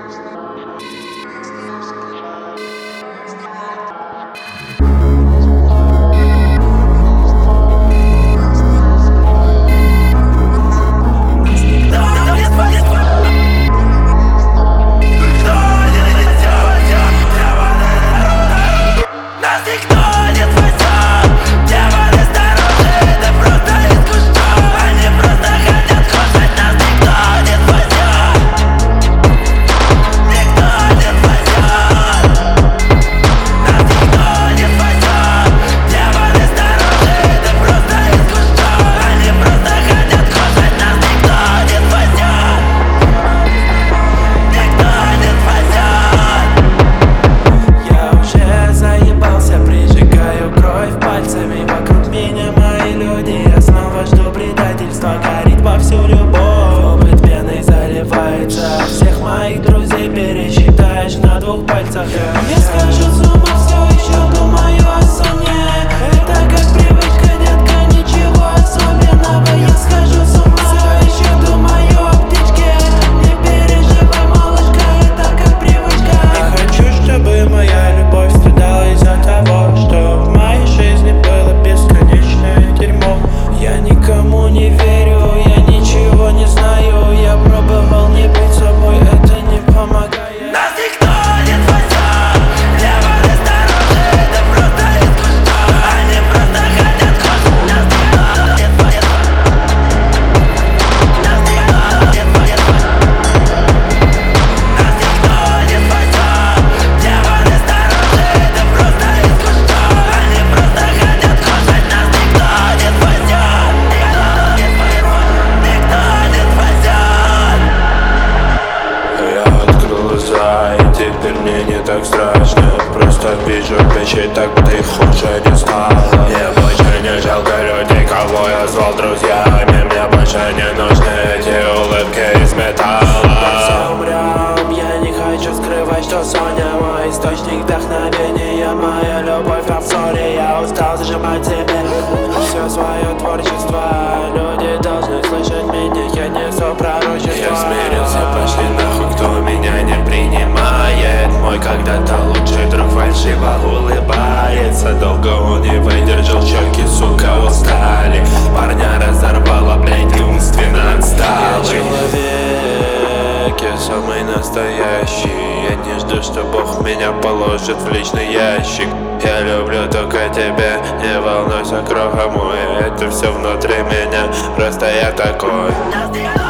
Горит вовсю любовь, опыт пеной заливается. Всех моих друзей пересчитаешь на двух пальцах. Я схожу с ума, все еще думаю о соне. Это как привычка, детка, ничего особенного. Я схожу с ума, все еще думаю о птичке. Не переживай, малышка, это как привычка. Не хочу, чтобы моя любовь страдала из-за того, что в моей жизни было бесконечное дерьмо. Я никому не верю, я ничего не знаю. Я пробовал не быть собой, это не помогает. Нас никто не спасет, для воды снаружи, это просто искусство. Они просто хотят кожу. Нас никто не спасет. Нас никто не спасет. Нас никто не спасет, для воды снаружи, это просто искусство. Они просто хотят кожу. Нас никто не спасет. Я открыл глаза, и теперь мне не так страшно. Просто вижу печать, так ты хуже не стала. Мне больше не жалко людей, кого я звал друзьями. Мне больше не нужны эти улыбки из металла. Все умрем, я не хочу скрывать, что Соня мой источник вдохновения. Моя любовь в ссоре, я устал зажимать себе все свое творчество. Люди должны слышать меня, я несу пророчество. Я смирился, пошли нахуй, кто меня не принимает. Мой когда-то лучший друг фальшиво улыбается. Долго он не выдержал, щеки, сука, устали. Парня разорвало, блядь, умственно отсталый. Я человек, я самый настоящий. Я не жду, что Бог меня положит в личный ящик. Я люблю только тебя, не волнуйся, кроха мой. Это все внутри меня, просто я такой.